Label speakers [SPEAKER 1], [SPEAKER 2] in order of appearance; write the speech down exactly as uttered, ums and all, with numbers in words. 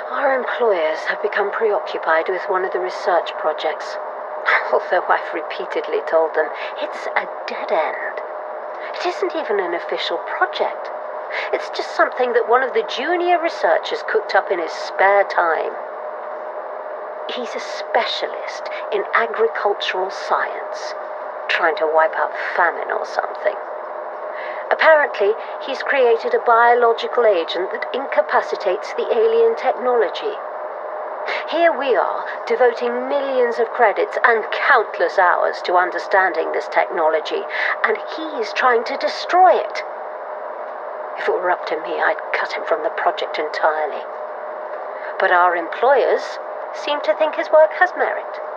[SPEAKER 1] Our employers have become preoccupied with one of the research projects. Although I've repeatedly told them it's a dead end. It isn't even an official project. It's just something that one of the junior researchers cooked up in his spare time. He's a specialist in agricultural science, trying to wipe out famine or something. Apparently, he's created a biological agent that incapacitates the alien technology. Here we are, devoting millions of credits and countless hours to understanding this technology, and he's trying to destroy it. If it were up to me, I'd cut him from the project entirely. But our employers seem to think his work has merit.